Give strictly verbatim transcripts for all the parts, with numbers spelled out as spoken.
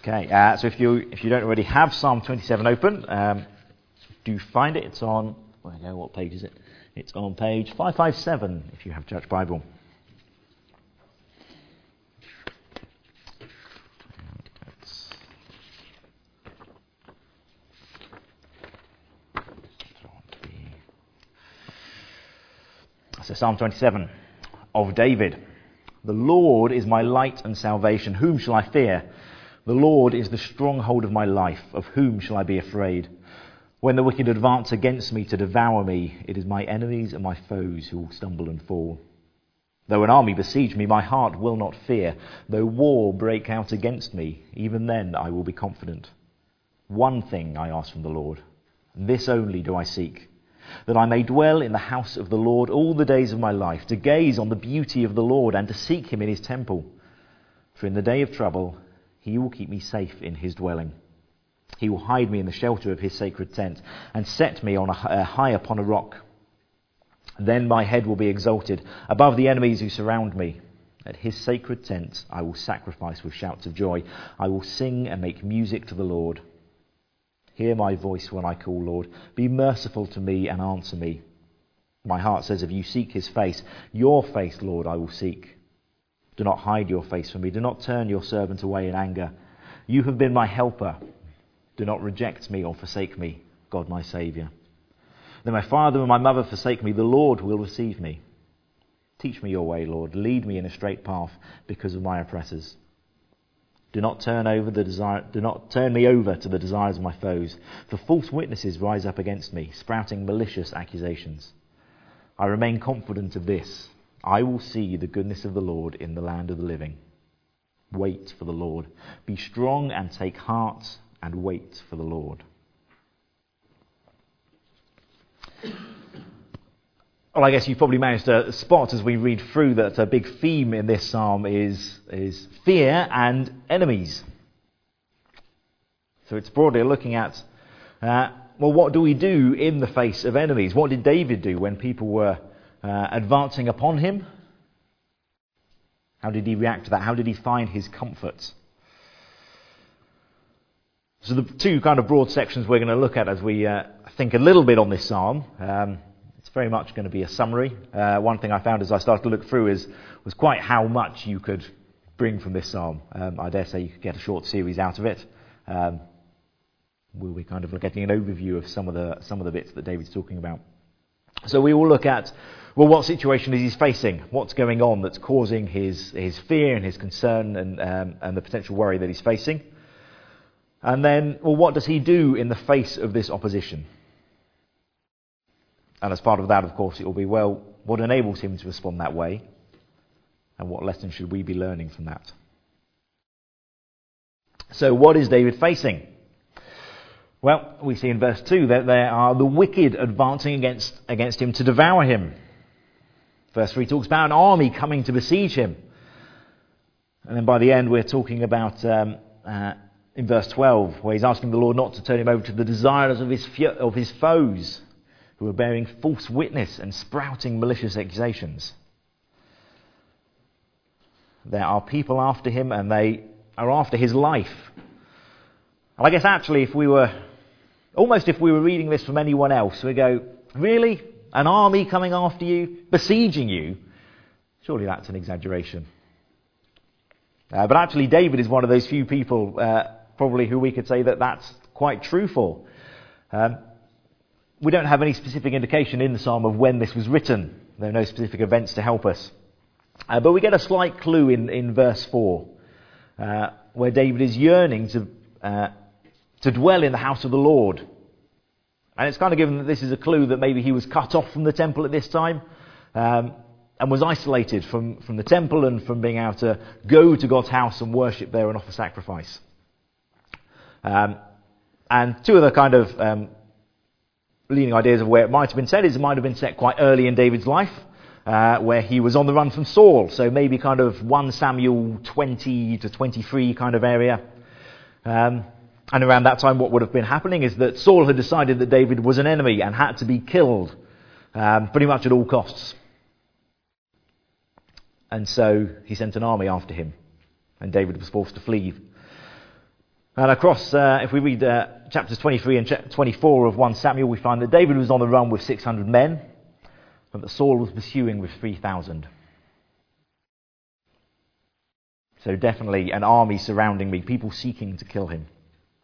Okay, uh, so if you if you don't already have Psalm twenty-seven open, um, do find it. It's on, where go, what page is it? It's on page five fifty-seven if you have Church Bible. So Psalm twenty-seven of David. The Lord is my light and salvation. Whom shall I fear? The Lord is the stronghold of my life. Of whom shall I be afraid? When the wicked advance against me to devour me, it is my enemies and my foes who will stumble and fall. Though an army besiege me, my heart will not fear. Though war break out against me, even then I will be confident. One thing I ask from the Lord, and this only do I seek, that I may dwell in the house of the Lord all the days of my life, to gaze on the beauty of the Lord and to seek him in his temple. For in the day of trouble, he will keep me safe in his dwelling. He will hide me in the shelter of his sacred tent and set me on a, uh, high upon a rock. Then my head will be exalted above the enemies who surround me. At his sacred tent I will sacrifice with shouts of joy. I will sing and make music to the Lord. Hear my voice when I call, Lord. Be merciful to me and answer me. My heart says, if you seek his face, your face, Lord, I will seek. Do not hide your face from me. Do not turn your servant away in anger. You have been my helper. Do not reject me or forsake me, God my Saviour. Though my father and my mother forsake me, the Lord will receive me. Teach me your way, Lord. Lead me in a straight path because of my oppressors. Do not turn over the desire. Do not turn me over to the desires of my foes. For false witnesses rise up against me, sprouting malicious accusations. I remain confident of this: I will see the goodness of the Lord in the land of the living. Wait for the Lord. Be strong and take heart, and wait for the Lord. Well, I guess you've probably managed to spot as we read through that a big theme in this psalm is, is fear and enemies. So it's broadly looking at, uh, well, what do we do in the face of enemies? What did David do when people were uh, advancing upon him? How did he react to that? How did he find his comfort? So the two kind of broad sections we're going to look at as we uh, think a little bit on this psalm. Um, It's very much going to be a summary. Uh, one thing I found as I started to look through is was quite how much you could bring from this psalm. Um, I dare say you could get a short series out of it. Um, we'll be kind of getting an overview of some of the some of the bits that David's talking about. So we will look at, well, what situation is he facing? What's going on that's causing his his fear and his concern and um, and the potential worry that he's facing? And then, well, what does he do in the face of this opposition? And as part of that, of course, it will be, well, what enables him to respond that way? And what lessons should we be learning from that? So what is David facing? Well, we see in verse two that there are the wicked advancing against, against him to devour him. Verse three talks about an army coming to besiege him. And then by the end, we're talking about, um, uh, in verse twelve, where he's asking the Lord not to turn him over to the desires of his of his foes, who are bearing false witness and sprouting malicious accusations. There are people after him, and they are after his life. And I guess actually, if we were, almost if we were reading this from anyone else, we go, really? An army coming after you, besieging you? Surely that's an exaggeration. Uh, but actually, David is one of those few people, uh, probably, who we could say that that's quite true for. Um, We don't have any specific indication in the psalm of when this was written. There are no specific events to help us. Uh, but we get a slight clue in, in verse four, uh, where David is yearning to uh, to dwell in the house of the Lord. And it's kind of given that this is a clue that maybe he was cut off from the temple at this time, um, and was isolated from, from the temple and from being able to go to God's house and worship there and offer sacrifice. Um, and two of the kind of um, leading ideas of where it might have been set is it might have been set quite early in David's life, uh, where he was on the run from Saul. So maybe kind of First Samuel twenty to twenty-three kind of area. Um, and around that time, what would have been happening is that Saul had decided that David was an enemy and had to be killed, um, pretty much at all costs. And so he sent an army after him, and David was forced to flee. And across, uh, if we read uh, chapters twenty-three and twenty-four of First Samuel, we find that David was on the run with six hundred men, but that Saul was pursuing with three thousand. So definitely an army surrounding me, people seeking to kill him.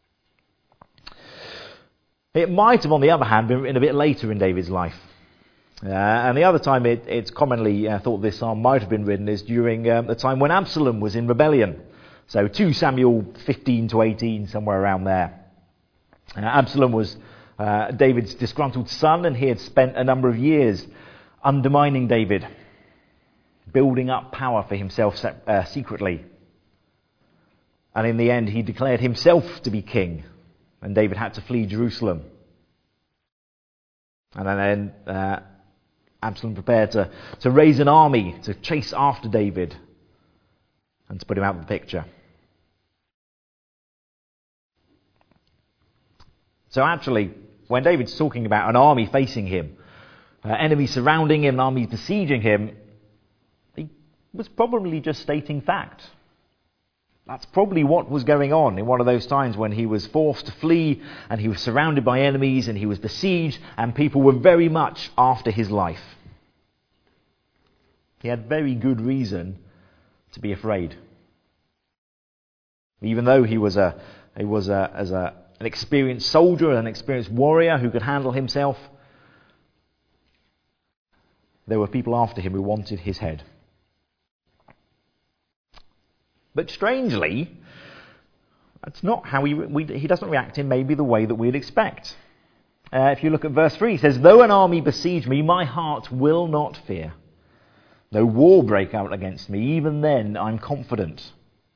It might have, on the other hand, been written a bit later in David's life. Uh, and the other time it, it's commonly uh, thought this psalm might have been written is during um, the time when Absalom was in rebellion. So Second Samuel fifteen to eighteen, somewhere around there. Uh, Absalom was uh, David's disgruntled son, and he had spent a number of years undermining David, building up power for himself se- uh, secretly. And in the end, he declared himself to be king, and David had to flee Jerusalem. And then uh, Absalom prepared to, to raise an army to chase after David and to put him out of the picture. So actually, when David's talking about an army facing him, uh, enemies surrounding him, an army besieging him, he was probably just stating fact. That's probably what was going on in one of those times when he was forced to flee and he was surrounded by enemies and he was besieged and people were very much after his life. He had very good reason to be afraid. Even though he was a he was a, as a an experienced soldier, an experienced warrior who could handle himself, there were people after him who wanted his head. But strangely, that's not how he we, he doesn't react in maybe the way that we'd expect. Uh, if you look at verse three, he says, "Though an army besiege me, my heart will not fear. Though war break out against me, even then I'm confident."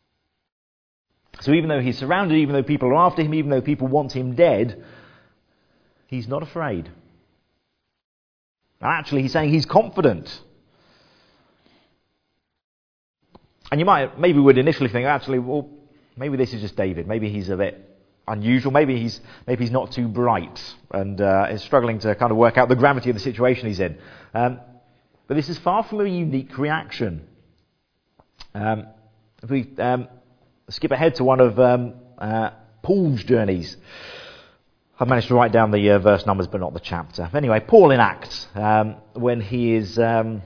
So even though he's surrounded, even though people are after him, even though people want him dead, he's not afraid. Actually, he's saying he's confident. And you might, maybe would initially think, actually, well, maybe this is just David. Maybe he's a bit unusual. Maybe he's maybe he's not too bright and uh, is struggling to kind of work out the gravity of the situation he's in. Um, but this is far from a unique reaction. Um, if we um, skip ahead to one of um, uh, Paul's journeys. I've managed to write down the uh, verse numbers, but not the chapter. Anyway, Paul in Acts, um, when he is... Um,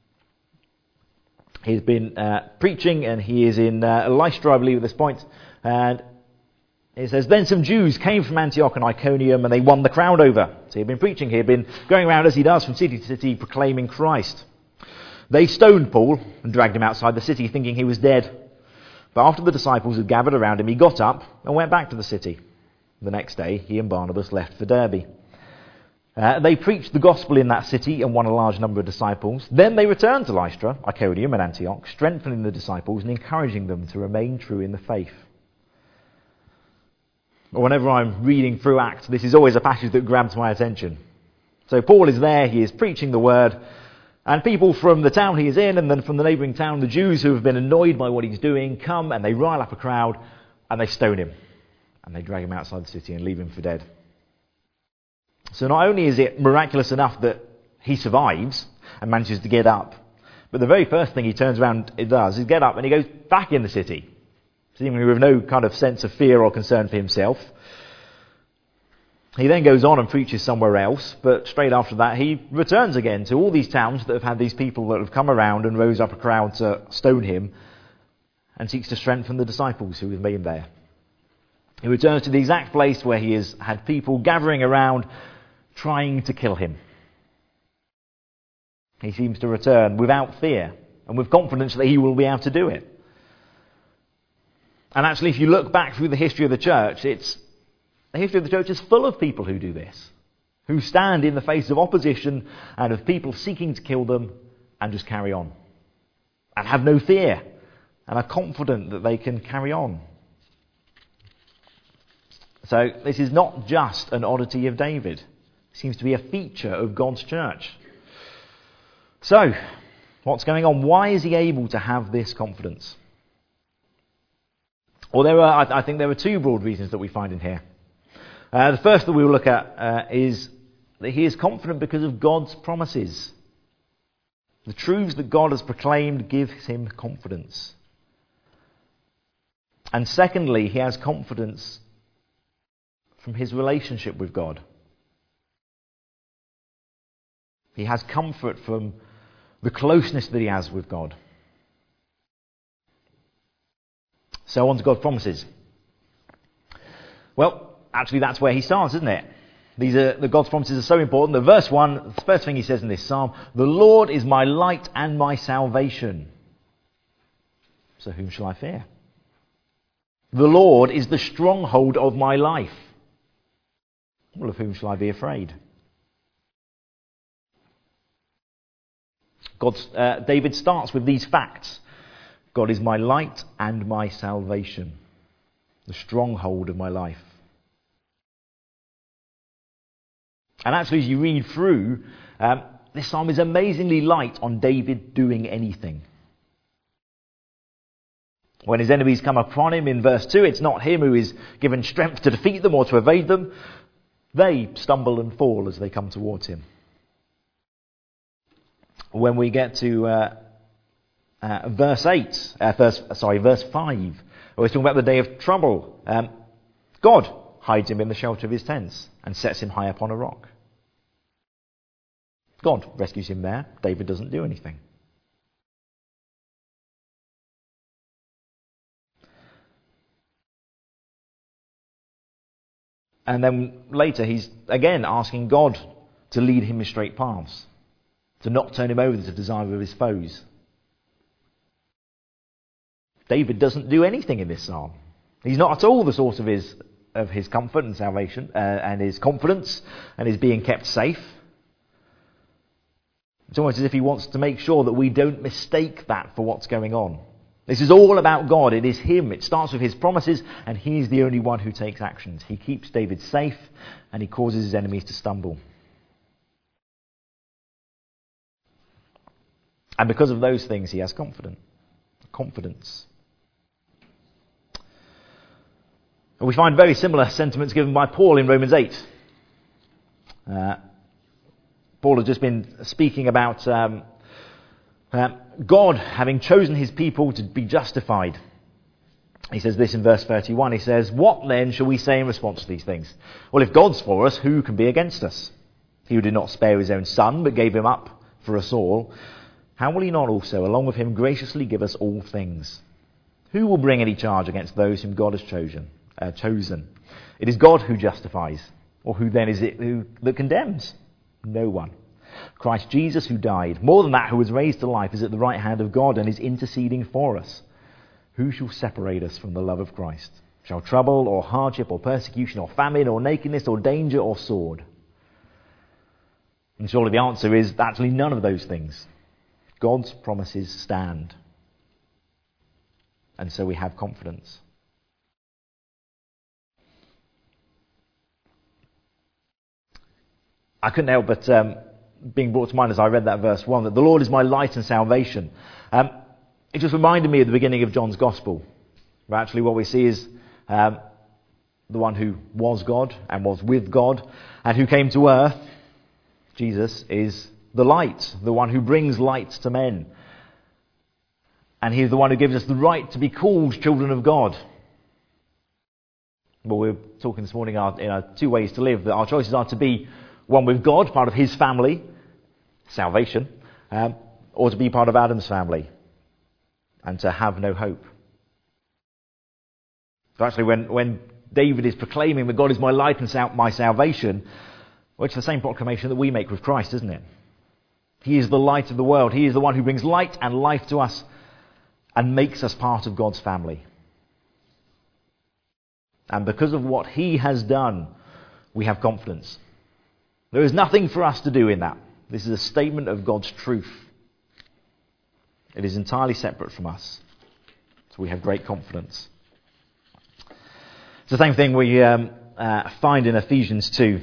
He's been uh, preaching, and he is in uh, Lystra, I believe, at this point. And it says, "Then some Jews came from Antioch and Iconium, and they won the crowd over." So he'd been preaching, he had been going around as he does from city to city, proclaiming Christ. They stoned Paul and dragged him outside the city, thinking he was dead. But after the disciples had gathered around him, he got up and went back to the city. The next day, he and Barnabas left for Derbe. Uh, they preached the gospel in that city and won a large number of disciples. Then they returned to Lystra, Iconium and Antioch, strengthening the disciples and encouraging them to remain true in the faith. Whenever I'm reading through Acts, this is always a passage that grabs my attention. So Paul is there, he is preaching the word, and people from the town he is in and then from the neighbouring town, the Jews who have been annoyed by what he's doing, come and they rile up a crowd and they stone him. And they drag him outside the city and leave him for dead. So not only is it miraculous enough that he survives and manages to get up, but the very first thing he turns around and does is get up and he goes back in the city, seemingly with no kind of sense of fear or concern for himself. He then goes on and preaches somewhere else, but straight after that he returns again to all these towns that have had these people that have come around and rose up a crowd to stone him, and seeks to strengthen the disciples who have been there. He returns to the exact place where he has had people gathering around trying to kill him. He seems to return without fear and with confidence that he will be able to do it. And actually, if you look back through the history of the church, it's the history of the church is full of people who do this, who stand in the face of opposition and of people seeking to kill them and just carry on and have no fear and are confident that they can carry on. So this is not just an oddity of David. It seems to be a feature of God's church. So, what's going on? Why is he able to have this confidence? Well, there are, I think there are two broad reasons that we find in here. Uh, the first that we will look at uh, is that he is confident because of God's promises. The truths that God has proclaimed gives him confidence. And secondly, he has confidence from his relationship with God. He has comfort from the closeness that he has with God. So on to God's promises. Well, actually that's where he starts, isn't it? These are the God's promises are so important. The verse one, the first thing he says in this psalm, the Lord is my light and my salvation. So whom shall I fear? The Lord is the stronghold of my life. Well, of whom shall I be afraid? God's, uh, David starts with these facts. God is my light and my salvation, the stronghold of my life. And actually, as you read through, um, this psalm is amazingly light on David doing anything. When his enemies come upon him in verse two, it's not him who is given strength to defeat them or to evade them. They stumble and fall as they come towards him. When we get to uh, uh, verse eight, uh, verse, sorry, verse five, where he's talking about the day of trouble, um, God hides him in the shelter of his tents and sets him high up on a rock. God rescues him there. David doesn't do anything. And then later he's again asking God to lead him in straight paths, to not turn him over to the desire of his foes. David doesn't do anything in this psalm. He's not at all the source of his of his comfort and salvation uh, and his confidence and his being kept safe. It's almost as if he wants to make sure that we don't mistake that for what's going on. This is all about God. It is him. It starts with his promises, and he's the only one who takes actions. He keeps David safe, and he causes his enemies to stumble. And because of those things, he has confidence. Confidence. And we find very similar sentiments given by Paul in Romans eight. Uh, Paul has just been speaking about um, uh, God having chosen his people to be justified. He says this in verse thirty-one. He says, "What then shall we say in response to these things? Well, if God's for us, who can be against us? He who did not spare his own son, but gave him up for us all, how will he not also, along with him, graciously give us all things? Who will bring any charge against those whom God has chosen? Uh, chosen? It is God who justifies. Or who then is it who that condemns? No one. Christ Jesus, who died, more than that, who was raised to life, is at the right hand of God and is interceding for us. Who shall separate us from the love of Christ? Shall trouble or hardship or persecution or famine or nakedness or danger or sword?" And surely the answer is actually none of those things. God's promises stand. And so we have confidence. I couldn't help but um, being brought to mind as I read that verse one, that the Lord is my light and salvation. Um, it just reminded me at the beginning of John's Gospel, where actually what we see is um, the one who was God and was with God and who came to earth, Jesus, is the light, the one who brings light to men. And he's the one who gives us the right to be called children of God. Well, we're talking this morning in our two ways to live, that our choices are to be one with God, part of his family, salvation, um, or to be part of Adam's family and to have no hope. So actually when, when David is proclaiming that God is my light and sal- my salvation, well, it's the same proclamation that we make with Christ, isn't it? He is the light of the world. He is the one who brings light and life to us and makes us part of God's family. And because of what he has done, we have confidence. There is nothing for us to do in that. This is a statement of God's truth. It is entirely separate from us. So we have great confidence. It's the same thing we um, uh, find in Ephesians two.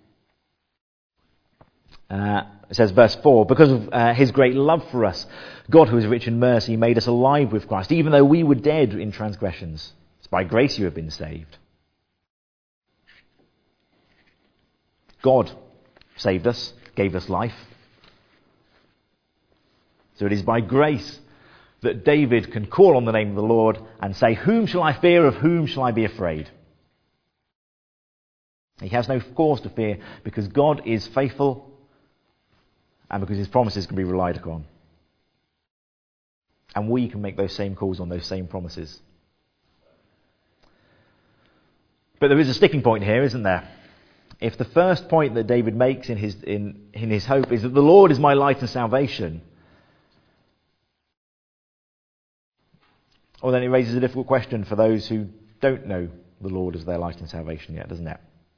Uh, it says, verse four, because of uh, his great love for us, God, who is rich in mercy, made us alive with Christ, even though we were dead in transgressions. It's by grace you have been saved. God saved us, gave us life. So it is by grace that David can call on the name of the Lord and say, whom shall I fear, of whom shall I be afraid? He has no cause to fear because God is faithful and because his promises can be relied upon. And we can make those same calls on those same promises. But there is a sticking point here, isn't there? If the first point that David makes in his in, in his hope is that the Lord is my light and salvation, well, then it raises a difficult question for those who don't know the Lord as their light and salvation yet, doesn't it?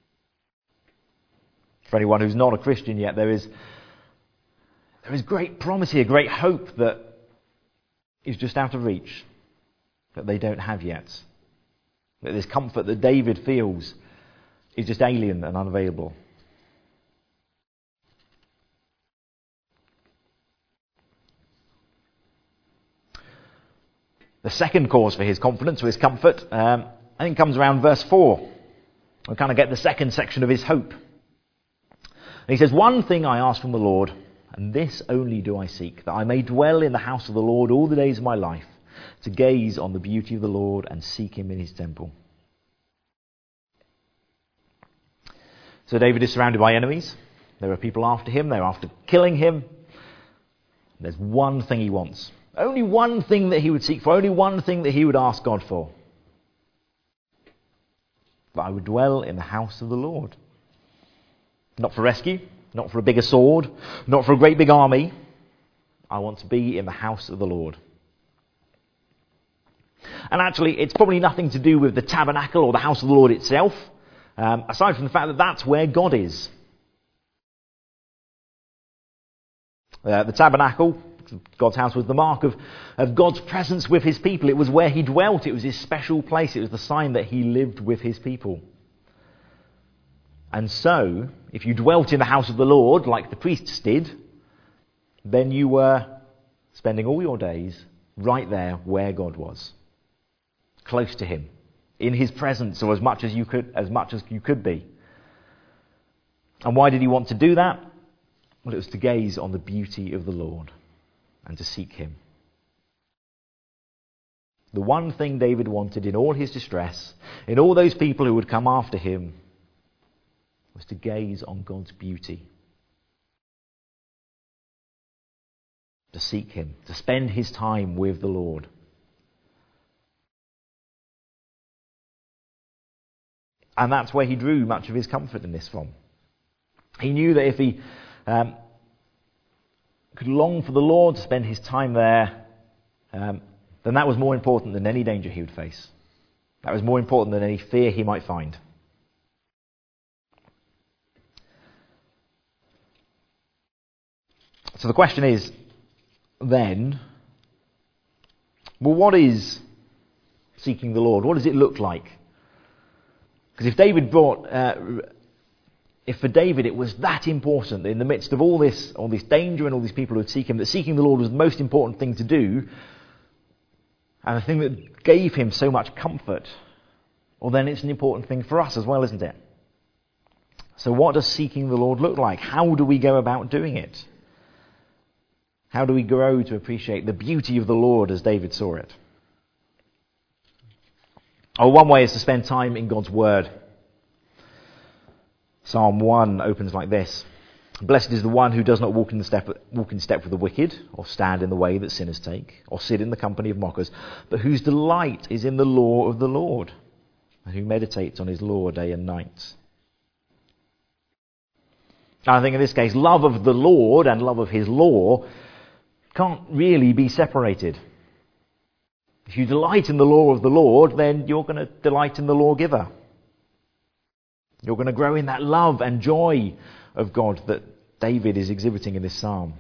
For anyone who's not a Christian yet, there is there is great promise here, great hope that is just out of reach, that they don't have yet. That this comfort that David feels is just alien and unavailable. The second cause for his confidence, or his comfort, um, I think comes around verse four. We kind of get the second section of his hope. And he says, one thing I ask from the Lord, and this only do I seek, that I may dwell in the house of the Lord all the days of my life, to gaze on the beauty of the Lord and seek him in his temple. So David is surrounded by enemies. There are people after him. They're after killing him. There's one thing he wants. Only one thing that he would seek for. Only one thing that he would ask God for. That I would dwell in the house of the Lord. Not for rescue. Not for a bigger sword. Not for a great big army. I want to be in the house of the Lord. And actually, it's probably nothing to do with the tabernacle or the house of the Lord itself. Um, aside from the fact that that's where God is. Uh, the tabernacle, God's house, was the mark of, of God's presence with his people. It was where he dwelt. It was his special place. It was the sign that he lived with his people. And so, if you dwelt in the house of the Lord, like the priests did, then you were spending all your days right there where God was. Close to him. In his presence, or as much as you could, as much as you could be. And why did he want to do that? Well, it was to gaze on the beauty of the Lord and to seek him. The one thing David wanted in all his distress, in all those people who would come after him, was to gaze on God's beauty. To seek him, to spend his time with the Lord. And that's where he drew much of his comfort in this from. He knew that if he um, could long for the Lord, to spend his time there, um, then that was more important than any danger he would face. That was more important than any fear he might find. So the question is, then, well, what is seeking the Lord? What does it look like? Because if David brought, uh, if for David it was that important, in the midst of all this, all this danger and all these people who would seek him, that seeking the Lord was the most important thing to do, and the thing that gave him so much comfort, well, then it's an important thing for us as well, isn't it? So what does seeking the Lord look like? How do we go about doing it? How do we grow to appreciate the beauty of the Lord as David saw it? Oh, one way is to spend time in God's Word. Psalm one opens like this. Blessed is the one who does not walk in the step walk in step with the wicked, or stand in the way that sinners take, or sit in the company of mockers, but whose delight is in the law of the Lord, and who meditates on his law day and night. And I think in this case, love of the Lord and love of his law can't really be separated. If you delight in the law of the Lord, then you're going to delight in the lawgiver. You're going to grow in that love and joy of God that David is exhibiting in this psalm.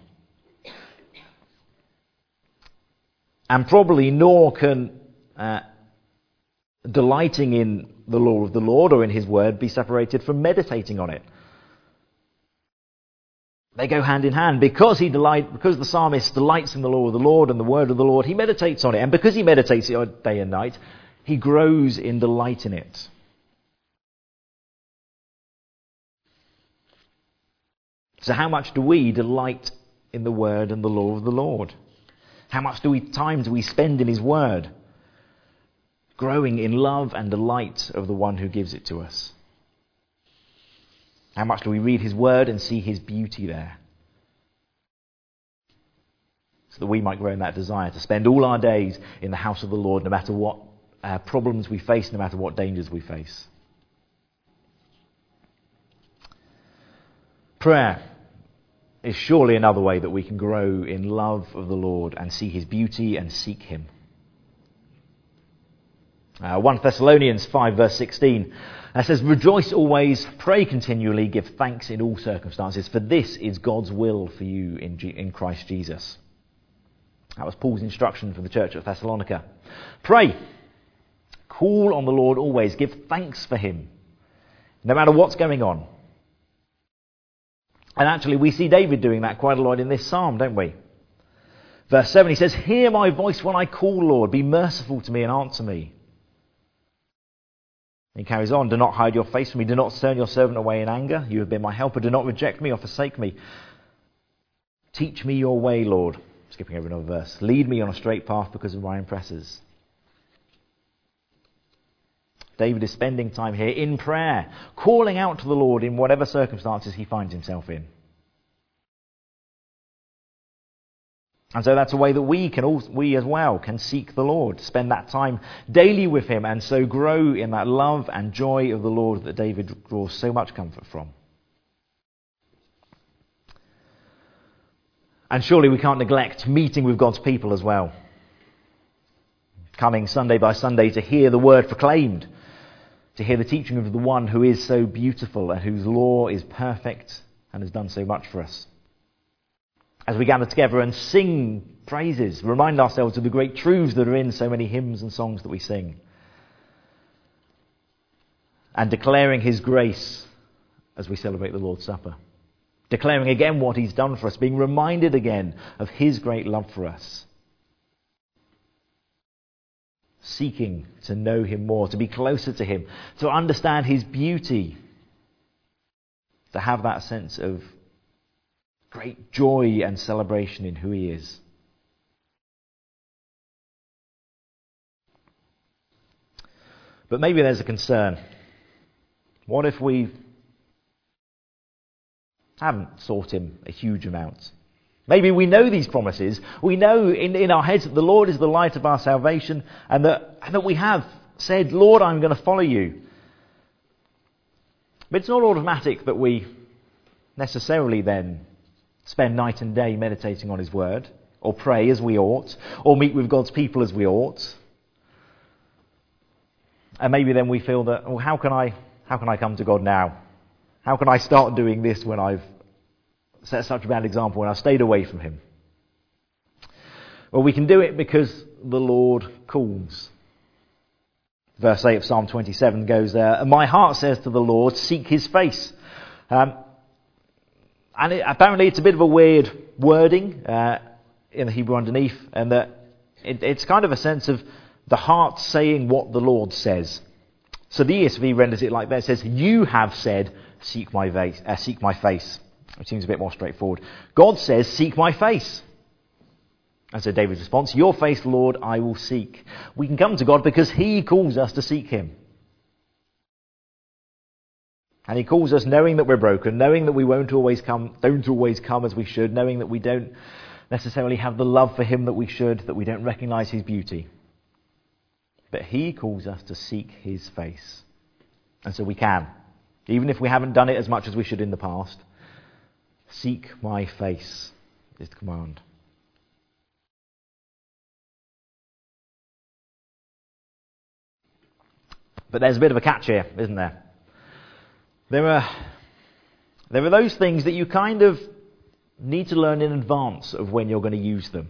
And probably nor can uh, delighting in the law of the Lord or in his word be separated from meditating on it. They go hand in hand. Because he delight, because the psalmist delights in the law of the Lord and the word of the Lord, he meditates on it. And because he meditates it day and night, he grows in delight in it. So how much do we delight in the word and the law of the Lord? How much do we, time do we spend in his word? Growing in love and delight of the one who gives it to us. How much do we read his word and see his beauty there? So that we might grow in that desire to spend all our days in the house of the Lord, no matter what uh, problems we face, no matter what dangers we face. Prayer is surely another way that we can grow in love of the Lord and see his beauty and seek him. Uh, First Thessalonians five verse sixteen uh, says, "Rejoice always, pray continually, give thanks in all circumstances, for this is God's will for you in, G- in Christ Jesus." That was Paul's instruction for the church at Thessalonica. Pray. Call on the Lord always. Give thanks for him, no matter what's going on. And actually, we see David doing that quite a lot in this psalm, don't we? Verse seven, he says, "Hear my voice when I call, Lord. Be merciful to me and answer me." He carries on, "Do not hide your face from me. Do not turn your servant away in anger. You have been my helper. Do not reject me or forsake me. Teach me your way, Lord." Skipping over another verse. "Lead me on a straight path because of my oppressors." David is spending time here in prayer, calling out to the Lord in whatever circumstances he finds himself in. And so that's a way that we can also, we as well can seek the Lord, spend that time daily with him, and so grow in that love and joy of the Lord that David draws so much comfort from. And surely we can't neglect meeting with God's people as well. Coming Sunday by Sunday to hear the word proclaimed, to hear the teaching of the one who is so beautiful and whose law is perfect and has done so much for us. As we gather together and sing praises, remind ourselves of the great truths that are in so many hymns and songs that we sing. And declaring his grace as we celebrate the Lord's Supper. Declaring again what he's done for us, being reminded again of his great love for us. Seeking to know him more, to be closer to him, to understand his beauty, to have that sense of great joy and celebration in who he is. But maybe there's a concern. What if we haven't sought him a huge amount? Maybe we know these promises. We know in, in our heads that the Lord is the light of our salvation, and that, and that we have said, "Lord, I'm going to follow you." But it's not automatic that we necessarily then spend night and day meditating on his word, or pray as we ought, or meet with God's people as we ought. And maybe then we feel that, well, how can I, how can I come to God now? How can I start doing this when I've set such a bad example, when I've stayed away from him? Well, we can do it because the Lord calls. Verse eight of Psalm twenty-seven goes there, "And my heart says to the Lord, seek his face." Um, and it, apparently it's a bit of a weird wording uh, in the Hebrew underneath, and that it, it's kind of a sense of the heart saying what the Lord says. So the E S V renders it like that. It says, "You have said, seek my face." Uh, seek my face. It seems a bit more straightforward. God says, "Seek my face." And so David's response, "Your face, Lord, I will seek." We can come to God because he calls us to seek him. And he calls us knowing that we're broken, knowing that we won't always come, don't always come as we should, knowing that we don't necessarily have the love for him that we should, that we don't recognise his beauty. But he calls us to seek his face. And so we can. Even if we haven't done it as much as we should in the past. Seek my face is the command. But there's a bit of a catch here, isn't there? There are, there are those things that you kind of need to learn in advance of when you're going to use them.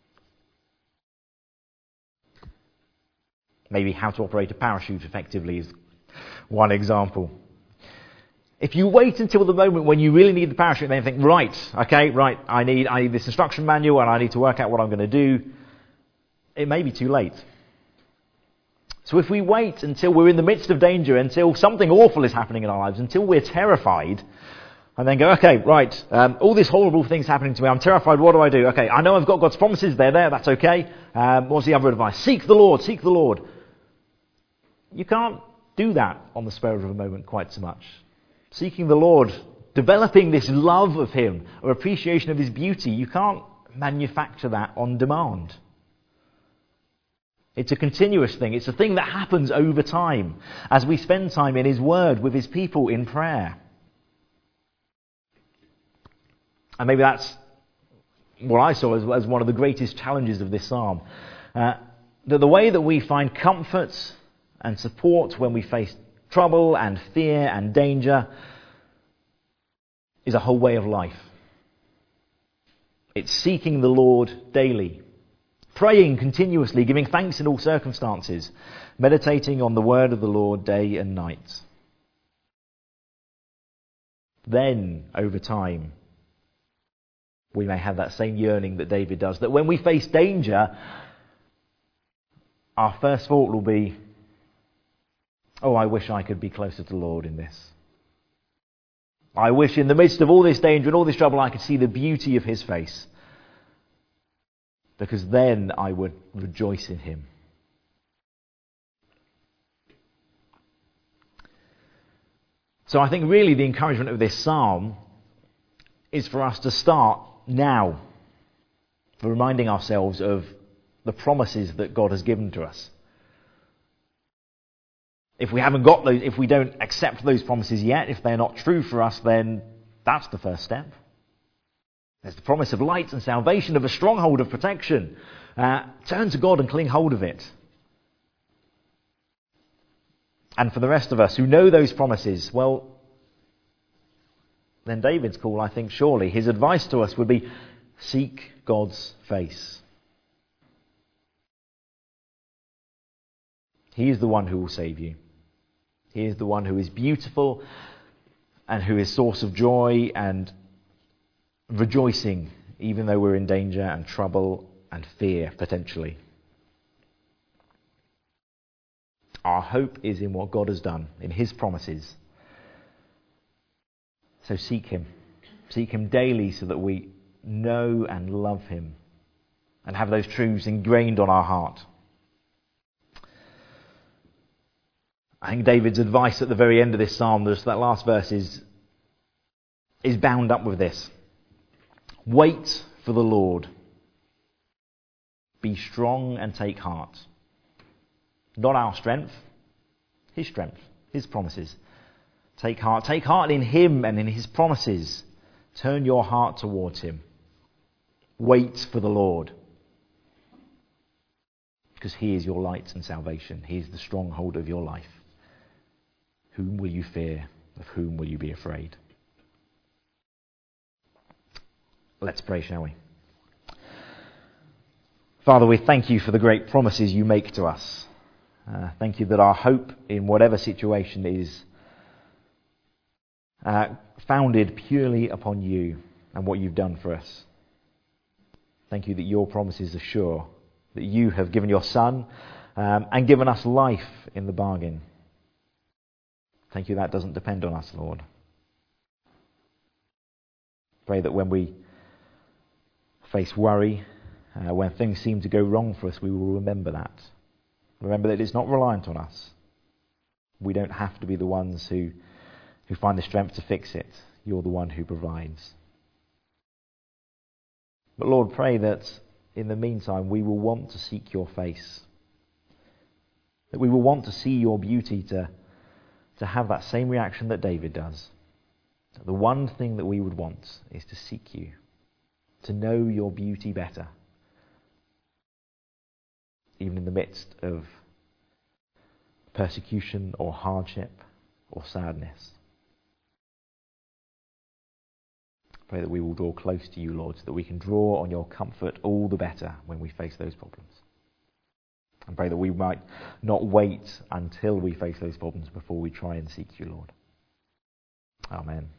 Maybe how to operate a parachute effectively is one example. If you wait until the moment when you really need the parachute and then think, right, okay, right, I need I need this instruction manual and I need to work out what I'm going to do, it may be too late. So if we wait until we're in the midst of danger, until something awful is happening in our lives, until we're terrified, And then go, okay, right, um, all these horrible things happening to me, I'm terrified, what do I do? Okay, I know I've got God's promises, they're there, that's okay. Um, what's the other advice? Seek the Lord, seek the Lord. You can't do that on the spur of a moment quite so much. Seeking the Lord, developing this love of Him, or appreciation of His beauty, you can't manufacture that on demand. It's a continuous thing. It's a thing that happens over time as we spend time in His Word, with His people, in prayer. And maybe that's what I saw as, as one of the greatest challenges of this psalm. Uh, that the way that we find comfort and support when we face trouble and fear and danger is a whole way of life. It's seeking the Lord daily, praying continuously, giving thanks in all circumstances, meditating on the word of the Lord day and night. Then, over time, we may have that same yearning that David does, that when we face danger, our first thought will be, oh, I wish I could be closer to the Lord in this. I wish in the midst of all this danger and all this trouble I could see the beauty of His face, because then I would rejoice in Him. So I think really the encouragement of this psalm is for us to start now, for reminding ourselves of the promises that God has given to us. If we haven't got those, if we don't accept those promises yet, if they're not true for us, then that's the first step. There's the promise of light and salvation, of a stronghold of protection. Uh, turn to God and cling hold of it. And for the rest of us who know those promises, well, then David's call, I think, surely, his advice to us would be, seek God's face. He is the one who will save you. He is the one who is beautiful and who is source of joy and rejoicing, even though we're in danger and trouble and fear, potentially. Our hope is in what God has done, in His promises. So seek Him. Seek Him daily so that we know and love Him and have those truths ingrained on our heart. I think David's advice at the very end of this psalm, just that last verse, is, is bound up with this. Wait for the Lord. Be strong and take heart. Not our strength, His strength, His promises. Take heart. Take heart in Him and in His promises. Turn your heart towards Him. Wait for the Lord. Because He is your light and salvation. He is the stronghold of your life. Whom will you fear? Of whom will you be afraid? Let's pray, shall we? Father, we thank You for the great promises You make to us. Uh, thank You that our hope in whatever situation is uh, founded purely upon You and what You've done for us. Thank You that Your promises are sure, that You have given Your Son um, and given us life in the bargain. Thank You that doesn't depend on us, Lord. Pray that when we face worry, uh, when things seem to go wrong for us, we will remember that. Remember that it's not reliant on us. We don't have to be the ones who, who find the strength to fix it. You're the one who provides. But Lord, pray that in the meantime we will want to seek Your face. That we will want to see Your beauty, to to have that same reaction that David does. The one thing that we would want is to seek You, to know Your beauty better, even in the midst of persecution or hardship or sadness. Pray that we will draw close to You, Lord, so that we can draw on Your comfort all the better when we face those problems. And pray that we might not wait until we face those problems before we try and seek You, Lord. Amen.